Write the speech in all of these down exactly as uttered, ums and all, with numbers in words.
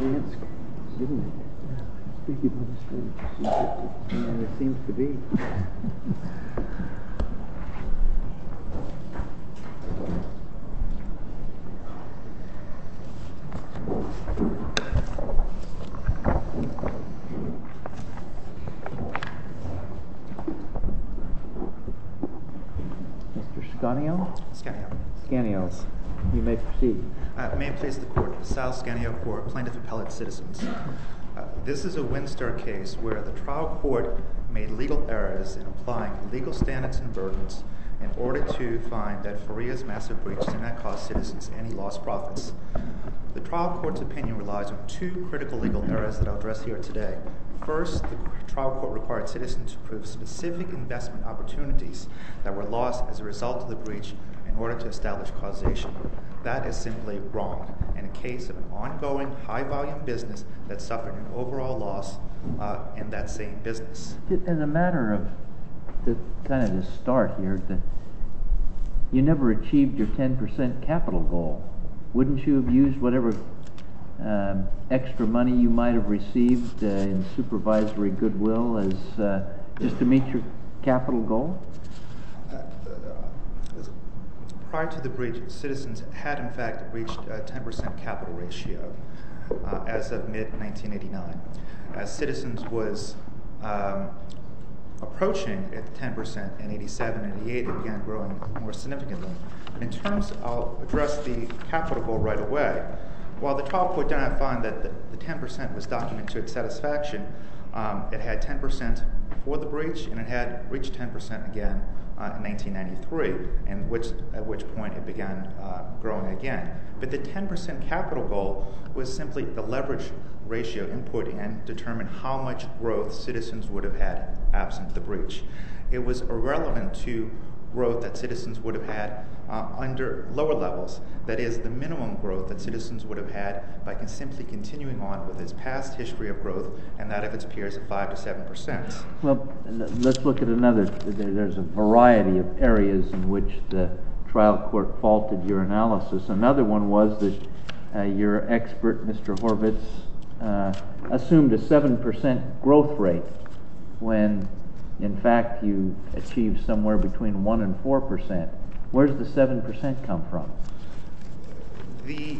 chance, didn't it? Speaking of the strange, yeah, it seems to be. Mister Scanio? Scanio. Scanio, you may proceed. Uh, may it please the Court, Sal Scanio for Plaintiff Appellate Citizens. Uh, this is a Winstar case where the trial court made legal errors in applying legal standards and burdens in order to find that Faria's massive breach did not cost citizens any lost profits. The trial court's opinion relies on two critical legal errors that I'll address here today. First, the trial court required citizens to prove specific investment opportunities that were lost as a result of the breach in order to establish causation. That is simply wrong. In a case of an ongoing high-volume business that suffered an overall loss uh, in that same business. As a matter of the kind of the start here, the, you never achieved your ten percent capital goal. Wouldn't you have used whatever um, extra money you might have received uh, in supervisory goodwill as uh, just to meet your capital goal? Uh, prior to the breach, citizens had in fact reached a ten percent capital ratio uh, as of mid nineteen eighty-nine. As Citizens was um, approaching at ten percent in eighty-seven and eighty-eight, it began growing more significantly. In terms, I'll address the capital goal right away. While the trial court did not find that the, the ten percent was documented to its satisfaction, um, it had ten percent before the breach, and it had reached ten percent again uh, in nineteen ninety-three, and which, at which point it began uh, growing again. But the ten percent capital goal was simply the leverage ratio input and determine how much growth Citizens would have had absent the breach. It was irrelevant to growth that Citizens would have had uh, under lower levels, that is, the minimum growth that Citizens would have had by con- simply continuing on with its past history of growth and that of its peers of five to seven percent. Well, let's look at another. There's a variety of areas in which the trial court faulted your analysis. Another one was that uh, your expert, Mister Horvitz, uh, assumed a seven percent growth rate when in fact you achieved somewhere between one and four percent. Where's the seven percent come from? The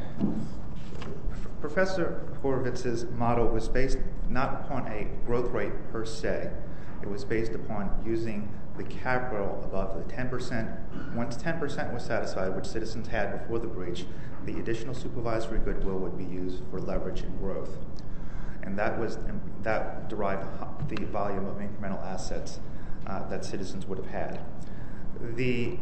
Professor Horowitz's model was based not upon a growth rate per se. It was based upon using the capital above the ten percent. Once ten percent was satisfied, which Citizens had before the breach, the additional supervisory goodwill would be used for leverage and growth. And that was that derived the volume of incremental assets uh, that Citizens would have had. The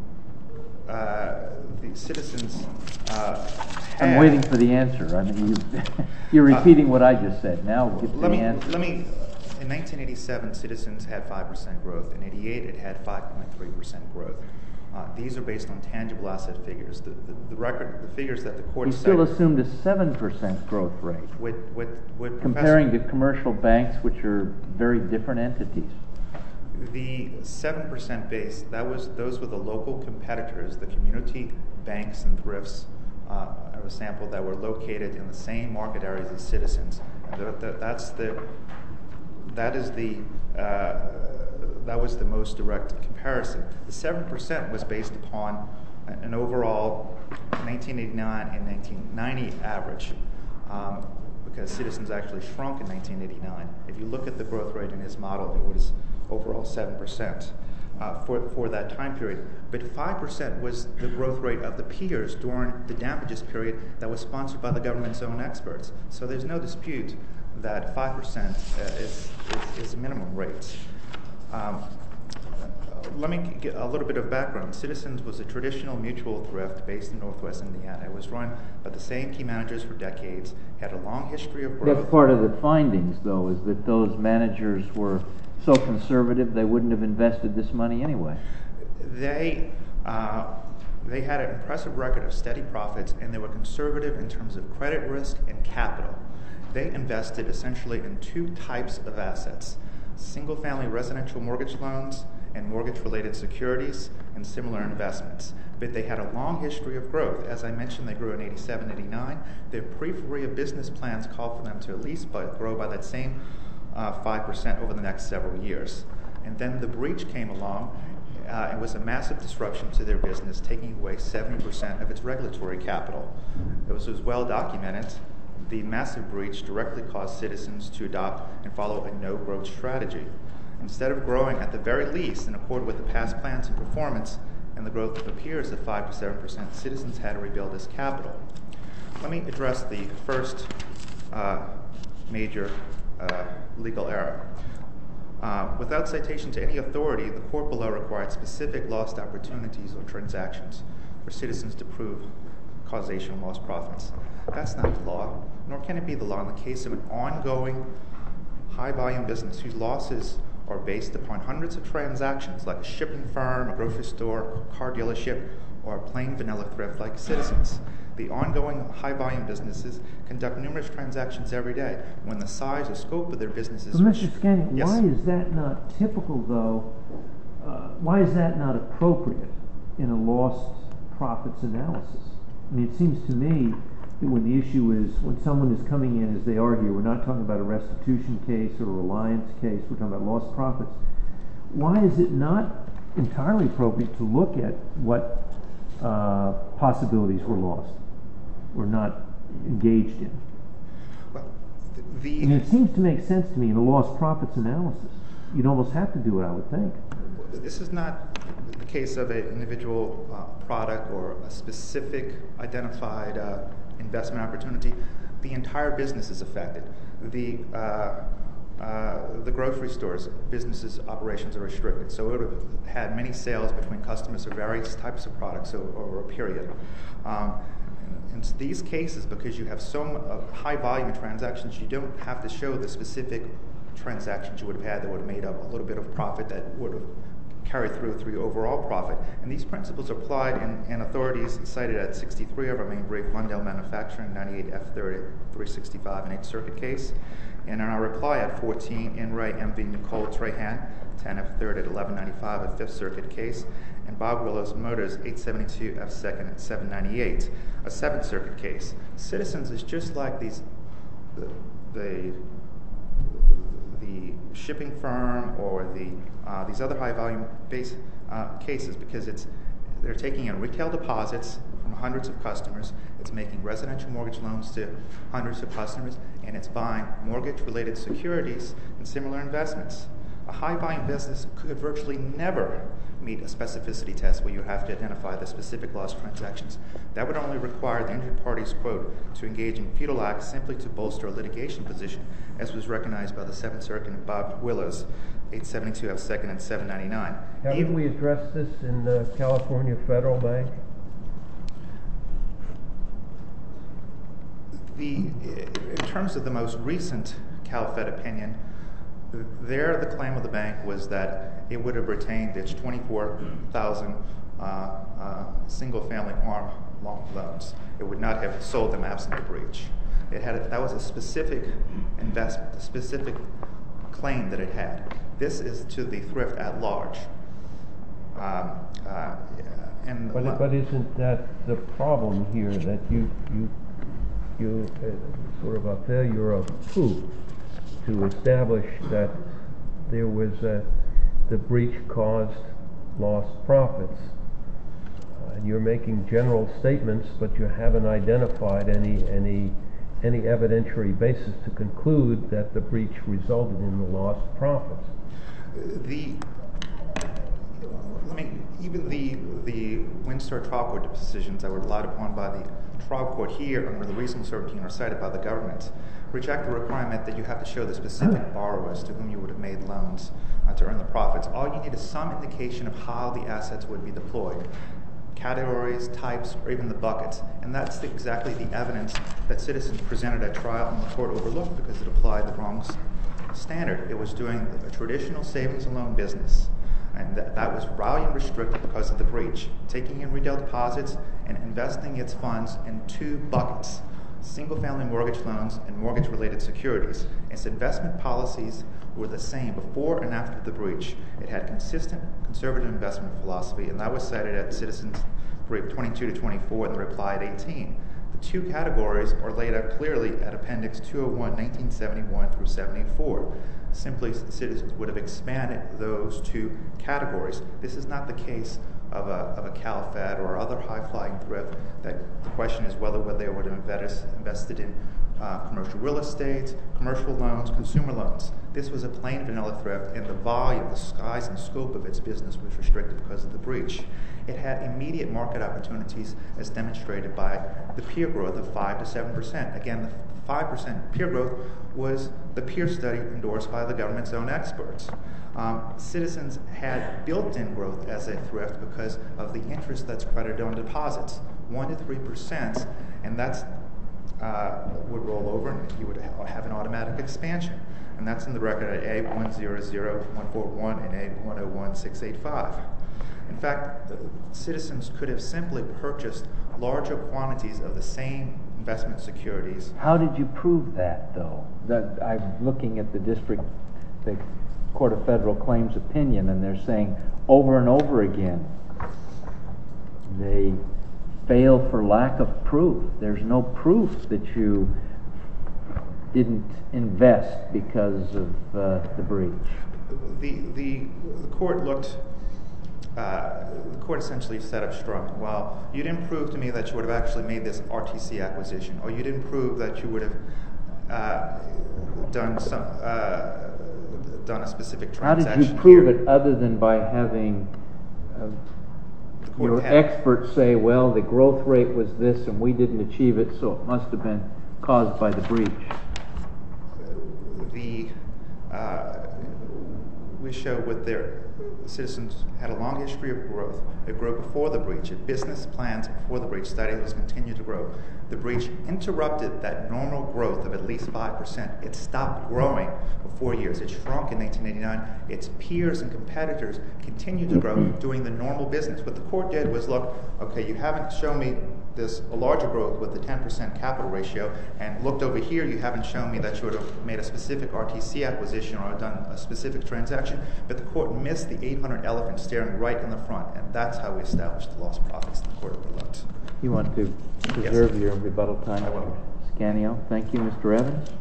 uh, the Citizens uh, had, I'm waiting for the answer. I mean, you, you're repeating uh, what I just said. Now get to let the me, answer. Let me. In nineteen eighty-seven, Citizens had five percent growth. In eighty-eight, it had five point three percent growth. Uh, these are based on tangible asset figures. The, the, the record, the figures that the court You still assumed a seven percent growth rate. With, with, with comparing to commercial banks, which are very different entities. The seven percent base, that was those were the local competitors, the community banks and thrifts uh, of a sample that were located in the same market areas as Citizens. And the, the, that's the that is the uh, that was the most direct comparison. The seven percent was based upon an overall nineteen eighty-nine and nineteen ninety average, um, because Citizens actually shrunk in nineteen eighty-nine. If you look at the growth rate in his model, it was overall seven percent uh, for, for that time period. But five percent was the growth rate of the peers during the damages period that was sponsored by the government's own experts. So there's no dispute that five percent uh, is, is, is minimum rates. Um, let me get a little bit of background. Citizens was a traditional mutual thrift based in Northwest Indiana. It was run by the same key managers for decades, had a long history of growth. That's part of the findings, though, is that those managers were so conservative they wouldn't have invested this money anyway. They uh, they had an impressive record of steady profits, and they were conservative in terms of credit risk and capital. They invested essentially in two types of assets: single-family residential mortgage loans and mortgage-related securities and similar investments. But they had a long history of growth. As I mentioned, they grew in eighty-seven, eighty-nine. Their pre-Faria business plans called for them to at least by, grow by that same uh, five percent over the next several years. And then the breach came along. Uh, it was a massive disruption to their business, taking away seventy percent of its regulatory capital. It was, it was well documented. The massive breach directly caused Citizens to adopt and follow a no-growth strategy. Instead of growing at the very least in accord with the past plans and performance and the growth of the peers of five to seven percent, Citizens had to rebuild its capital. Let me address the first uh, major uh, legal error. Uh, without citation to any authority, the court below required specific lost opportunities or transactions for Citizens to prove causation of lost profits. That's not the law, nor can it be the law in the case of an ongoing high-volume business whose losses are based upon hundreds of transactions like a shipping firm, a grocery store, a car dealership, or a plain vanilla thrift like Citizens. The ongoing high-volume businesses conduct numerous transactions every day. When the size or scope of their businesses... But Mister Scannion, yes. Why is that not typical, though? Uh, why is that not appropriate in a lost profits analysis? I mean, it seems to me that when the issue is, when someone is coming in as they are here, we're not talking about a restitution case or a reliance case, we're talking about lost profits. Why is it not entirely appropriate to look at what uh, possibilities were lost or not engaged in? Well, the, I mean, it seems to make sense to me in a lost profits analysis. You'd almost have to do it, I would think. This is not the case of an individual uh, product or a specific identified uh, investment opportunity. The entire business is affected. The uh, uh, the grocery stores, businesses, operations are restricted, so it would have had many sales between customers of various types of products over a period. Um, in these cases, because you have so uh, high volume of transactions, you don't have to show the specific transactions you would have had that would have made up a little bit of profit that would have carried through through your overall profit. And these principles are applied in, in authorities cited at sixty-three of our main brief, Lundell Manufacturing, ninety-eight F third, three sixty-five, an Eighth Circuit case. And in our reply at fourteen, In re M V Nicole Trahan, ten F third at eleven ninety-five, a Fifth Circuit case. And Bob Willows Motors, eight seventy-two F second at seven ninety-eight, a Seventh Circuit case. Citizens is just like these, the, the the shipping firm or the uh, these other high volume base uh, cases, because it's they're taking in retail deposits from hundreds of customers, it's making residential mortgage loans to hundreds of customers, and it's buying mortgage related securities and similar investments. A high volume business could virtually never meet a specificity test where you have to identify the specific lost transactions. That would only require the injured parties, quote, to engage in futile acts simply to bolster a litigation position, as was recognized by the Seventh Circuit and Bob Willows, eight seventy-two F second and seven ninety-nine. Haven't Even, we addressed this in the California Federal Bank? The, in terms of the most recent CalFed opinion, there the claim of the bank was that it would have retained its twenty-four thousand uh, uh, single-family ARM loans. It would not have sold them absent the breach. It had a, that was a specific investment, a specific claim that it had. This is to the thrift at large. Um, uh, and but, but isn't that the problem here, that you you you uh, sort of a failure of proof to establish that there was a, the breach caused lost profits? Uh, you're making general statements, but you haven't identified any any any evidentiary basis to conclude that the breach resulted in the lost profits. The let me even the the Windsor trial court decisions that were relied upon by the trial court here under the reasonable certainty are cited by the government reject the requirement that you have to show the specific borrowers to whom you would have made loans uh, to earn the profits. All you need is some indication of how the assets would be deployed. Categories, types, or even the buckets. And that's the, exactly the evidence that Citizens presented at trial and the court overlooked because it applied the wrong standard. It was doing a traditional savings and loan business. And that, that was volume restricted because of the breach, taking in retail deposits and investing its funds in two buckets: single-family mortgage loans and mortgage-related securities. Its investment policies were the same before and after the breach. It had consistent conservative investment philosophy, and that was cited at Citizens Brief twenty-two to twenty-four and the reply at eighteen. The two categories are laid out clearly at Appendix two oh one, nineteen seventy-one through seventy-four. Simply, Citizens would have expanded those two categories. This is not the case of a, of a CalFed or other high-flying thrift. That the question is whether, whether they would have invest, invested in uh, commercial real estate, commercial loans, consumer loans. This was a plain vanilla thrift, and the volume, the size and scope of its business was restricted because of the breach. It had immediate market opportunities as demonstrated by the peer growth of five to seven percent. Again, the five percent peer growth was the peer study endorsed by the government's own experts. Um, Citizens had built-in growth as a thrift because of the interest that's credited on deposits, one to three percent, and that's uh, would roll over and you would ha- have an automatic expansion. And that's in the record at A one zero zero one four one and A one oh one six eight five. In fact, Citizens could have simply purchased larger quantities of the same investment securities. How did you prove that, though? That I'm looking at the district, the Court of Federal Claims opinion, and they're saying over and over again they fail for lack of proof. There's no proof that you didn't invest because of uh, the breach. The, the, the court looked, uh, the court essentially set up strong. Well, you didn't prove to me that you would have actually made this R T C acquisition, or you didn't prove that you would have uh, done some, uh, done a specific transaction. How did you prove here. it other than by having uh, your had, experts say, well, the growth rate was this and we didn't achieve it, so it must have been caused by the breach? The uh, we show what their Citizens had a long history of growth. It grew before the breach. It business plans before the breach. Studies continued to grow. The breach interrupted that normal growth of at least five percent. It stopped growing for four years. It shrunk in nineteen eighty-nine. Its peers and competitors continued to grow doing the normal business. What the court did was look, okay, you haven't shown me this a larger growth with the ten percent capital ratio, and looked over here, you haven't shown me that you would have made a specific R T C acquisition or done a specific transaction, but the court missed the eight hundred elephant staring right in the front, and that's how we established the lost profits the court overlooked. You want to preserve Yes. your rebuttal time, I will. Mister Scanio? Thank you, Mister Evans.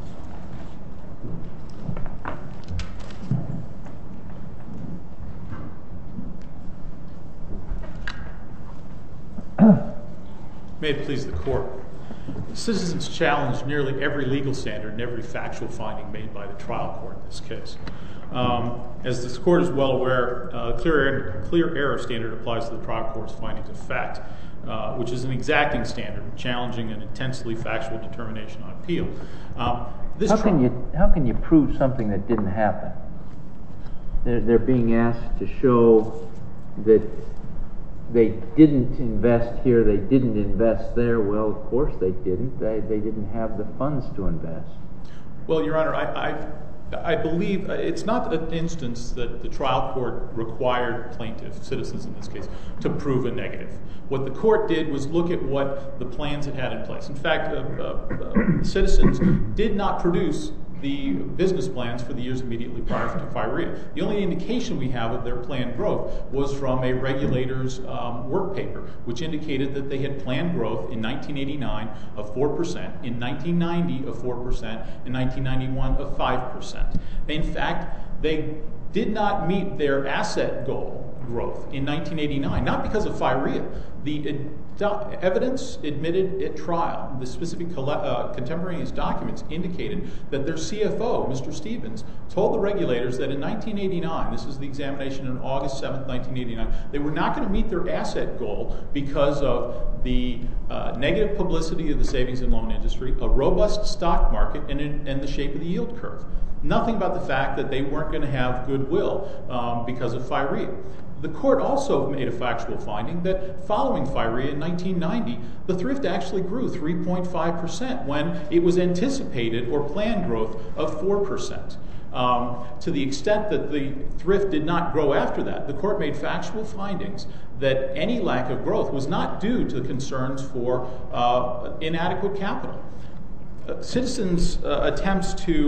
May it please the court. Citizens challenged nearly every legal standard and every factual finding made by the trial court in this case. Um, as this court is well aware, uh, clear, error, clear error standard applies to the trial court's findings of fact, uh, which is an exacting standard, challenging an intensely factual determination on appeal. Um, this how tri- can you how can you prove something that didn't happen? They're, they're being asked to show that they didn't invest here, they didn't invest there. Well, of course they didn't. They they didn't have the funds to invest. Well, Your Honor, I, I I believe it's not an instance that the trial court required plaintiff, Citizens in this case, to prove a negative. What the court did was look at what the plans it had in place. In fact, uh, uh, uh, Citizens did not produce the business plans for the years immediately prior to FIREA. The only indication we have of their planned growth was from a regulator's um, work paper, which indicated that they had planned growth in nineteen eighty-nine of four percent, in nineteen ninety of four percent, in nineteen ninety-one of five percent. In fact, they did not meet their asset goal growth in nineteen eighty-nine, not because of FIREA. The ad- evidence admitted at trial, the specific coll- uh, contemporaneous documents indicated that their C F O, Mister Stevens, told the regulators that in nineteen eighty-nine, this is the examination on August seventh, nineteen eighty-nine, they were not going to meet their asset goal because of the uh, negative publicity of the savings and loan industry, a robust stock market, and, and the shape of the yield curve. Nothing about the fact that they weren't going to have goodwill um, because of FIREA. The court also made a factual finding that following FIREA in nineteen ninety, the thrift actually grew three point five percent when it was anticipated or planned growth of four percent. Um, to the extent that the thrift did not grow after that, the court made factual findings that any lack of growth was not due to concerns for uh, inadequate capital. Uh, Citizens' uh, attempts to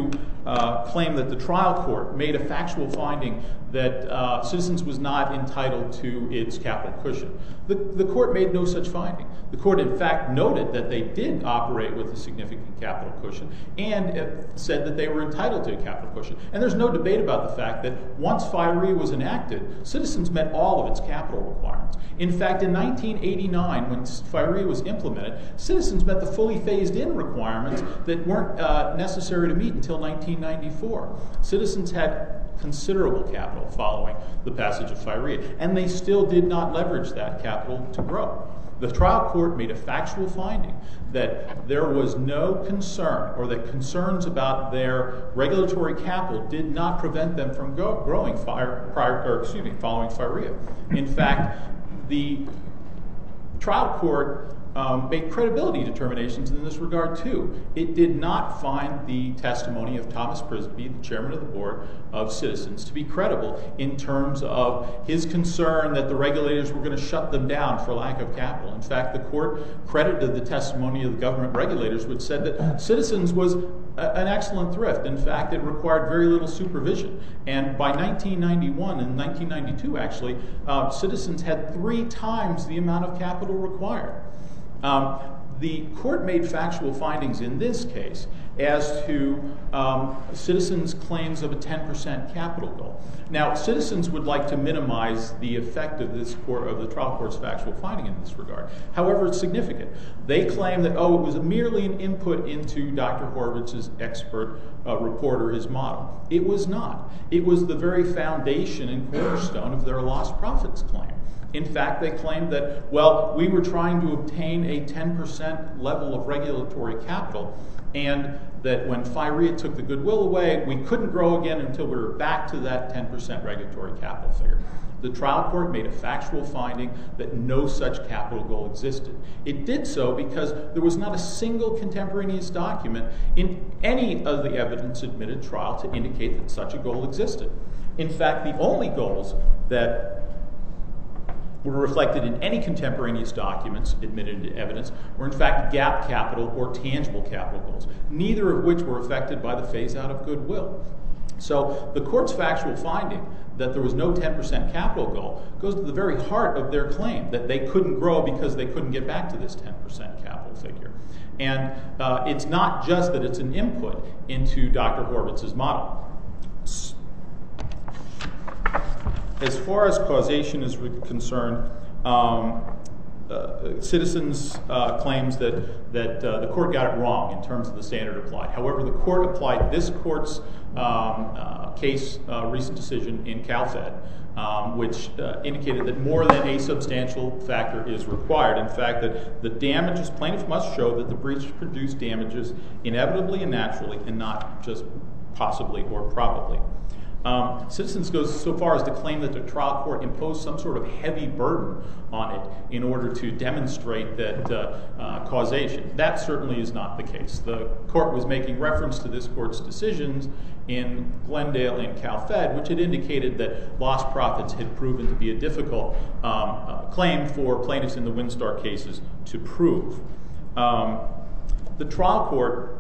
uh, claim that the trial court made a factual finding that uh, Citizens was not entitled to its capital cushion. The, the court made no such finding. The court, in fact, noted that they did operate with a significant capital cushion and it said that they were entitled to a capital cushion. And there's no debate about the fact that once FIREA was enacted, Citizens met all of its capital requirements. In fact, in nineteen eighty-nine, when FIREA was implemented, Citizens met the fully phased-in requirements that weren't uh, necessary to meet until nineteen ninety-four. Citizens had considerable capital following the passage of FIREA, and they still did not leverage that capital to grow. The trial court made a factual finding that there was no concern, or that concerns about their regulatory capital did not prevent them from go, growing fire, prior, or excuse me, following FIREA. In fact, the trial court Um, made credibility determinations in this regard too. It did not find the testimony of Thomas Prisby, the chairman of the board of Citizens, to be credible in terms of his concern that the regulators were going to shut them down for lack of capital. In fact, the court credited the testimony of the government regulators, which said that Citizens was a, an excellent thrift. In fact, it required very little supervision. And by nineteen ninety-one and nineteen ninety-two, actually, uh, Citizens had three times the amount of capital required. Um, the court made factual findings in this case as to um, Citizens' claims of a ten percent capital goal. Now, Citizens would like to minimize the effect of this court, of the trial court's factual finding in this regard. However, it's significant. They claim that, oh, it was merely an input into Doctor Horvitz's expert uh, report or his model. It was not. It was the very foundation and cornerstone of their lost profits claim. In fact, they claimed that, well, we were trying to obtain a ten percent level of regulatory capital, and that when FIREA took the goodwill away, we couldn't grow again until we were back to that ten percent regulatory capital figure. The trial court made a factual finding that no such capital goal existed. It did so because there was not a single contemporaneous document in any of the evidence admitted trial to indicate that such a goal existed. In fact, the only goals that were reflected in any contemporaneous documents admitted into evidence were in fact GAAP capital or tangible capital goals, neither of which were affected by the phase-out of goodwill. So the court's factual finding that there was no ten percent capital goal goes to the very heart of their claim, that they couldn't grow because they couldn't get back to this ten percent capital figure. And uh, it's not just that it's an input into Doctor Horvitz's model. As far as causation is concerned, um, uh, Citizens uh, claims that, that uh, the court got it wrong in terms of the standard applied. However, the court applied this court's um, uh, case uh, recent decision in CalFed, um, which uh, indicated that more than a substantial factor is required. In fact, that the damages, plaintiff must show that the breach produced damages inevitably and naturally, and not just possibly or probably. Um, Citizens goes so far as to claim that the trial court imposed some sort of heavy burden on it in order to demonstrate that uh, uh, causation. That certainly is not the case. The court was making reference to this court's decisions in Glendale and CalFed, which had indicated that lost profits had proven to be a difficult um, uh, claim for plaintiffs in the Winstar cases to prove. Um, the trial court,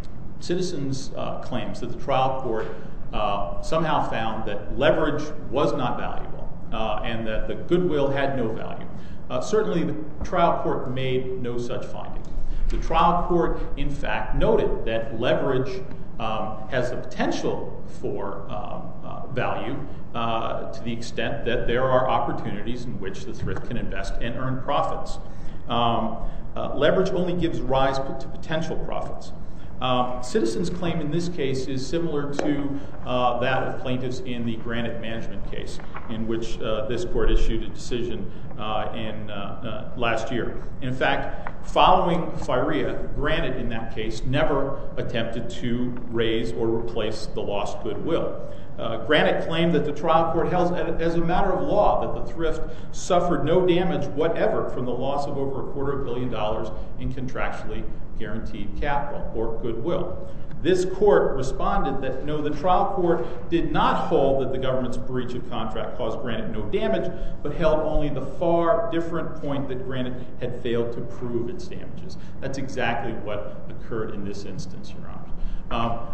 Citizens uh, claims that the trial court Uh, somehow found that leverage was not valuable uh, and that the goodwill had no value. Uh, certainly the trial court made no such finding. The trial court, in fact, noted that leverage um, has the potential for um, uh, value uh, to the extent that there are opportunities in which the thrift can invest and earn profits. Um, uh, leverage only gives rise to potential profits. Um, Citizens' claim in this case is similar to uh, that of plaintiffs in the Granite Management case, in which uh, this court issued a decision uh, in uh, uh, last year. In fact, following FIREA, Granite in that case never attempted to raise or replace the lost goodwill. Uh, Granite claimed that the trial court held as a matter of law that the thrift suffered no damage whatever from the loss of over a quarter of a billion dollars in contractually guaranteed capital or goodwill. This court responded that no, the trial court did not hold that the government's breach of contract caused Granite no damage, but held only the far different point that Granite had failed to prove its damages. That's exactly what occurred in this instance, Your Honor. Um,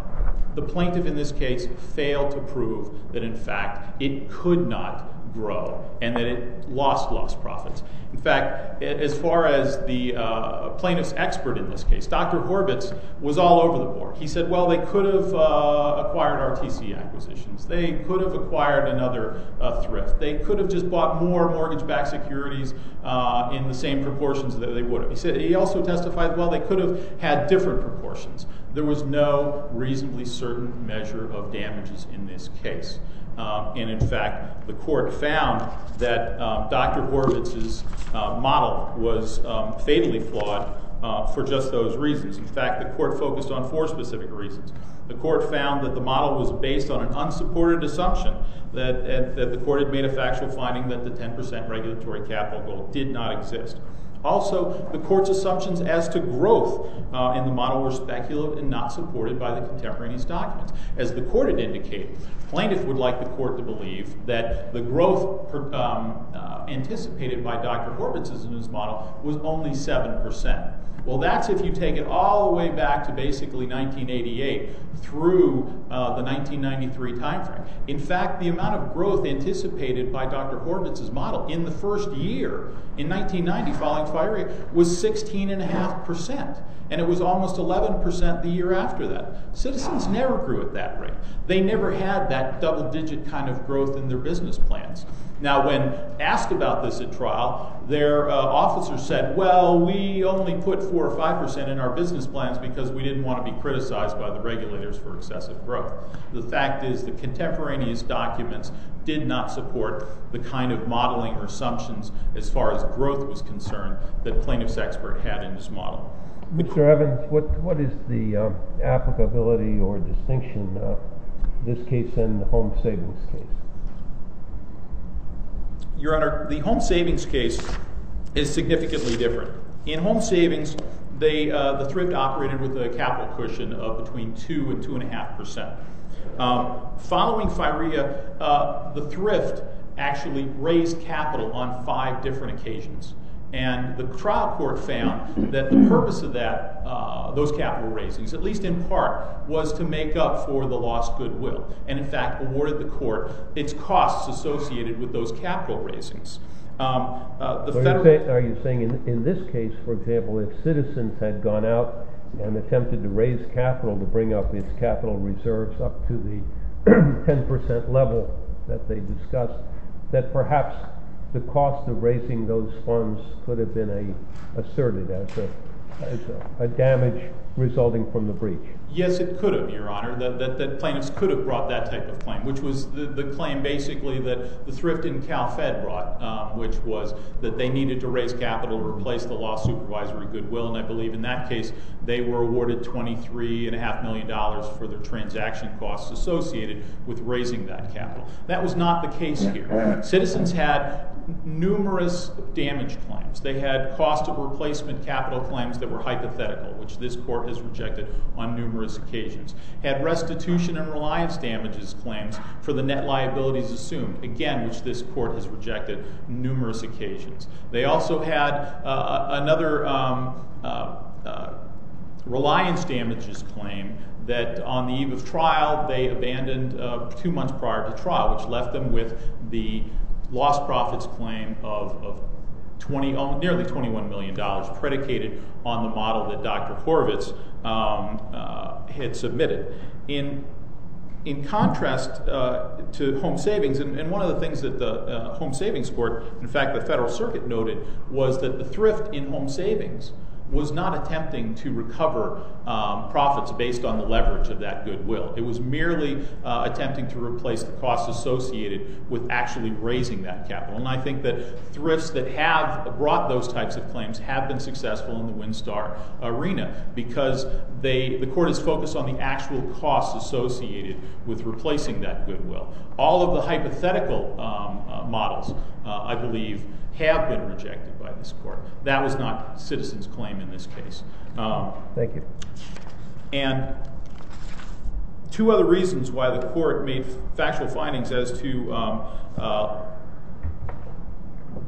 the plaintiff in this case failed to prove that, in fact, it could not grow and that it lost lost profits. In fact, as far as the uh, plaintiff's expert in this case, Doctor Horvitz was all over the board. He said, well, they could have uh, acquired R T C acquisitions. They could have acquired another uh, thrift. They could have just bought more mortgage-backed securities uh, in the same proportions that they would have. He said, he also testified, well, they could have had different proportions. There was no reasonably certain measure of damages in this case. Um, and in fact, the court found that um, Doctor Horvitz's uh, model was um, fatally flawed uh, for just those reasons. In fact, the court focused on four specific reasons. The court found that the model was based on an unsupported assumption that, that, that the court had made a factual finding that the ten percent regulatory capital goal did not exist. Also, the court's assumptions as to growth uh, in the model were speculative and not supported by the contemporaneous documents. As the court had indicated, plaintiff would like the court to believe that the growth per, um, uh, anticipated by Doctor Horvitz in his model was only seven percent. Well, that's if you take it all the way back to basically nineteen eighty-eight through uh, the nineteen ninety-three timeframe. In fact, the amount of growth anticipated by Doctor Horvitz's model in the first year, in nineteen ninety, following FIREA, was sixteen point five percent. And it was almost eleven percent the year after that. Citizens never grew at that rate. They never had that double-digit kind of growth in their business plans. Now, when asked about this at trial, their uh, officer said, well, we only put four or five percent in our business plans because we didn't want to be criticized by the regulators for excessive growth. The fact is the contemporaneous documents did not support the kind of modeling or assumptions as far as growth was concerned that plaintiff's expert had in his model. Mister Evans, what, what is the um, applicability or distinction of this case and the home savings case? Your Honor, the home savings case is significantly different. In home savings, they, uh, the thrift operated with a capital cushion of between two and two and a half percent. Um, following FIREA, uh, the thrift actually raised capital on five different occasions. And the trial court found that the purpose of that, uh, those capital raisings, at least in part, was to make up for the lost goodwill, and in fact awarded the court its costs associated with those capital raisings. Um, uh, the so federal you're say, are you saying in, in this case, for example, if Citizens had gone out and attempted to raise capital to bring up its capital reserves up to the ten percent level that they discussed, that perhaps the cost of raising those funds could have been a, asserted as a, as a, a damage resulting from the breach? Yes, it could have, Your Honor. That, that, that plaintiffs could have brought that type of claim, which was the, the claim basically that the thrift in CalFed brought, um, which was that they needed to raise capital to replace the lost supervisory goodwill. And I believe in that case, they were awarded twenty-three point five million dollars for their transaction costs associated with raising that capital. That was not the case here. Citizens had numerous damage claims. They had cost of replacement capital claims that were hypothetical, which this court has rejected on numerous occasions. Had restitution and reliance damages claims for the net liabilities assumed, again, which this court has rejected numerous occasions. They also had uh, another um, uh, uh, reliance damages claim that on the eve of trial they abandoned uh, two months prior to trial, which left them with the lost profits claim of, of twenty, oh, nearly twenty-one million dollars predicated on the model that Doctor Horvitz um, uh, had submitted. In, in contrast uh, to home savings, and, and one of the things that the uh, home savings court, in fact the Federal Circuit noted, was that the thrift in home savings was not attempting to recover um, profits based on the leverage of that goodwill. It was merely uh, attempting to replace the costs associated with actually raising that capital. And I think that thrifts that have brought those types of claims have been successful in the WinStar arena because they, the court is focused on the actual costs associated with replacing that goodwill. All of the hypothetical um, uh, models, uh, I believe, have been rejected by this court. That was not Citizens' claim in this case. Um, Thank you. And two other reasons why the court made factual findings as to um, uh,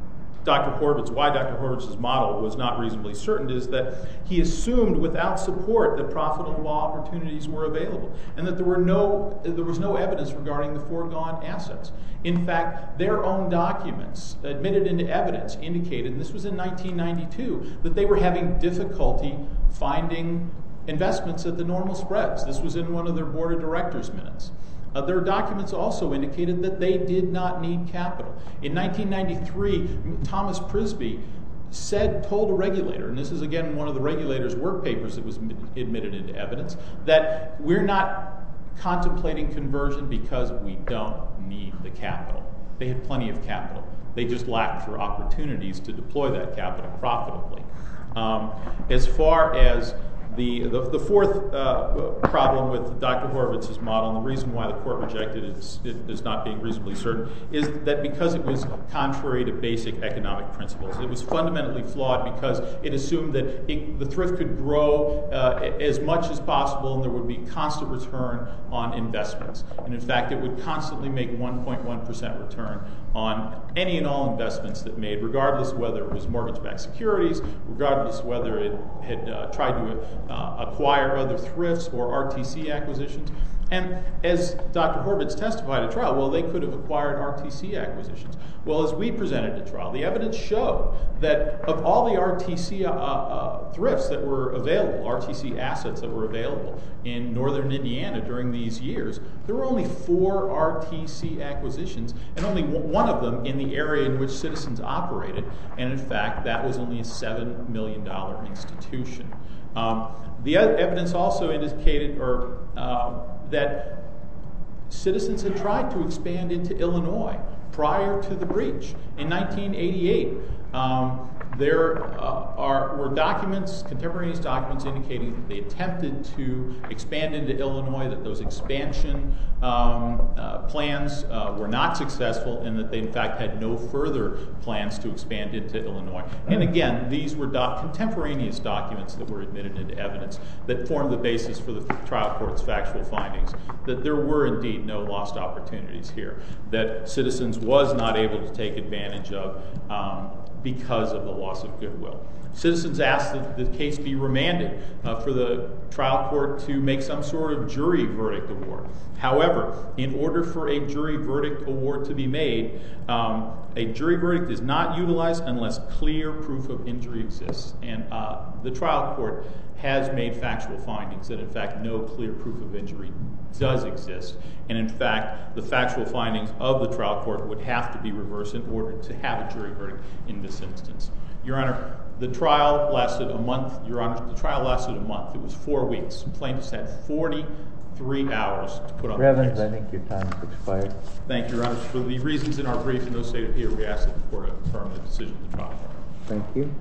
Doctor Horvitz, why Doctor Horvitz's model was not reasonably certain is that he assumed without support that profitable opportunities were available and that there were no, there was no evidence regarding the foregone assets. In fact, their own documents admitted into evidence indicated, and this was in nineteen ninety-two, that they were having difficulty finding investments at the normal spreads. This was in one of their board of directors minutes. Uh, their documents also indicated that they did not need capital. In nineteen ninety-three, Thomas Prisby said, told a regulator, and this is again one of the regulator's work papers that was admitted into evidence, that we're not contemplating conversion because we don't need the capital. They had plenty of capital. They just lacked for opportunities to deploy that capital profitably. Um, as far as The, the, the fourth uh, problem with Doctor Horvitz's model, and the reason why the court rejected it, it as not being reasonably certain, is that because it was contrary to basic economic principles. It was fundamentally flawed because it assumed that it, the thrift could grow uh, as much as possible and there would be constant return on investments. And in fact, it would constantly make one point one percent return on any and all investments that made, regardless whether it was mortgage-backed securities, regardless whether it had uh, tried to uh, acquire other thrifts or R T C acquisitions. And as Doctor Horvitz testified at trial, well, they could have acquired R T C acquisitions. Well, as we presented at trial, the evidence showed that of all the R T C uh, uh, thrifts that were available, R T C assets that were available in northern Indiana during these years, there were only four R T C acquisitions, and only one of them in the area in which Citizens operated. And in fact, that was only a seven million dollars institution. Um, the evidence also indicated or uh, that Citizens had tried to expand into Illinois prior to the breach. In nineteen eighty-eight, um, there uh, are, were documents, contemporaneous documents indicating that they attempted to expand into Illinois, that those expansion um, uh, plans uh, were not successful, and that they in fact had no further plans to expand into Illinois. And again, these were doc- contemporaneous documents that were admitted into evidence that formed the basis for the trial court's factual findings, that there were indeed no lost opportunities here, that Citizens was not able to take advantage of um, because of the loss of goodwill. Citizens asked that the case be remanded uh, for the trial court to make some sort of jury verdict award. However, in order for a jury verdict award to be made, um, a jury verdict is not utilized unless clear proof of injury exists. And uh, the trial court has made factual findings that in fact no clear proof of injury does exist. And in fact, the factual findings of the trial court would have to be reversed in order to have a jury verdict in this instance. Your Honor, the trial lasted a month. Your Honor, the trial lasted a month. It was four weeks. Plaintiffs had forty-three hours to put on the Evans, case. I think your time has expired. Thank you, Your Honor. For the reasons in our brief and those stated here, we ask that the court affirm the decision of the trial court. Thank you.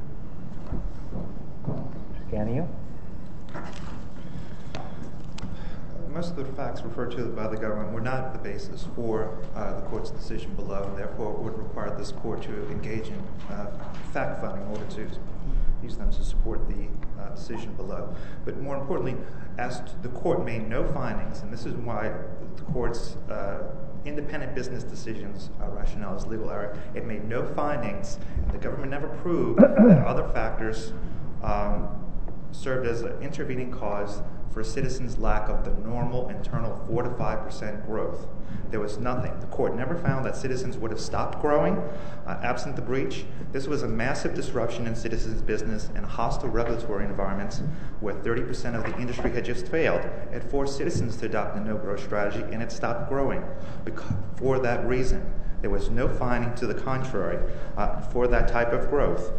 Mister Canio? Most of the facts referred to by the government were not the basis for uh, the court's decision below, and therefore would require this court to engage in uh, fact-finding in order to use them to support the uh, decision below. But more importantly, as to the court made no findings, and this is why the court's uh, independent business decisions uh, rationale is legal error. It made no findings, and the government never proved that other factors um, served as an intervening cause for Citizens' lack of the normal internal four to five percent growth. There was nothing. The court never found that Citizens would have stopped growing uh, absent the breach. This was a massive disruption in Citizens' business and hostile regulatory environments where thirty percent of the industry had just failed. It forced Citizens to adopt a no-growth strategy, and it stopped growing. Because, for that reason, there was no finding to the contrary uh, for that type of growth.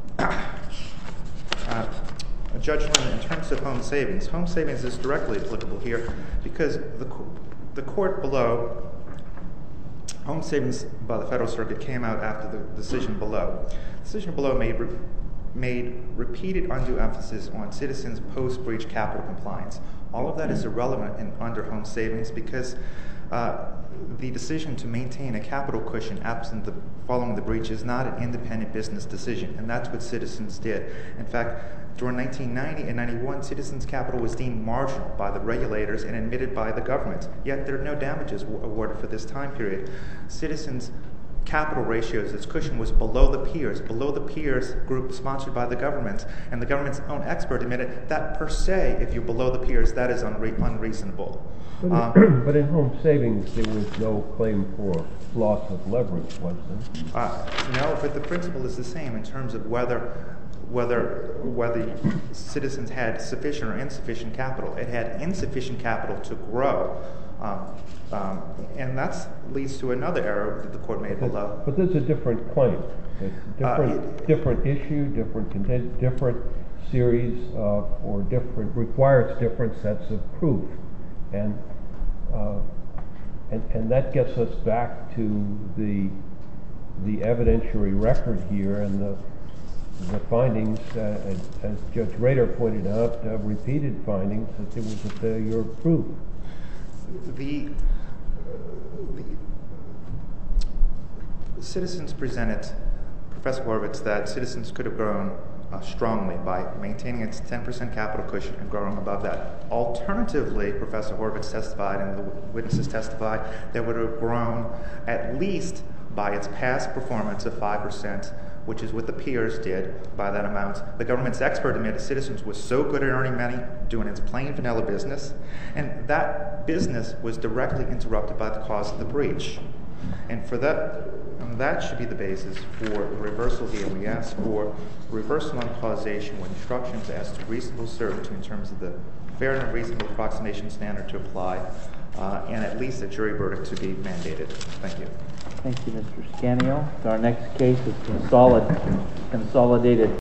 uh, Judge Lynn, in terms of home savings, home savings is directly applicable here because the, the court below, home savings by the Federal Circuit came out after the decision below. The decision below made, re, made repeated undue emphasis on Citizens' post-breach capital compliance. All of that is irrelevant in, under home savings because uh, the decision to maintain a capital cushion absent the following the breach is not an independent business decision, and that's what Citizens did. In fact, during nineteen ninety and ninety-one, Citizens' capital was deemed marginal by the regulators and admitted by the government, yet there are no damages awarded for this time period. Citizens capital ratios, its cushion was below the peers, below the peers group sponsored by the government, and the government's own expert admitted that per se, if you're below the peers, that is unre- unreasonable. But, Um, but in home savings, there was no claim for loss of leverage, was there? Uh, no, but the principle is the same in terms of whether whether whether Citizens had sufficient or insufficient capital. It had insufficient capital to grow, um, um, and that leads to another error that the court made below. But there's a different claim. It's a different, Uh, it- different issue, different content, different series of, or different, requires different sets of proof. And, uh, and, and that gets us back to the, the evidentiary record here and the, the findings, uh, as, as Judge Rader pointed out, uh, repeated findings that there was a failure of proof. The, the Citizens presented Professor Horvitz that Citizens could have grown uh, strongly by maintaining its ten percent capital cushion and growing above that. Alternatively, Professor Horvitz testified and the witnesses testified that would have grown at least by its past performance of five percent, which is what the peers did by that amount. The government's expert admitted Citizens was so good at earning money, doing its plain vanilla business, and that business was directly interrupted by the cause of the breach. And for that, and that should be the basis for the reversal here. We ask for reversal on causation with instructions as to reasonable certainty in terms of the fair and reasonable approximation standard to apply, uh, and at least a jury verdict to be mandated. Thank you. Thank you, Mister Scanio. Our next case is consolid, consolidated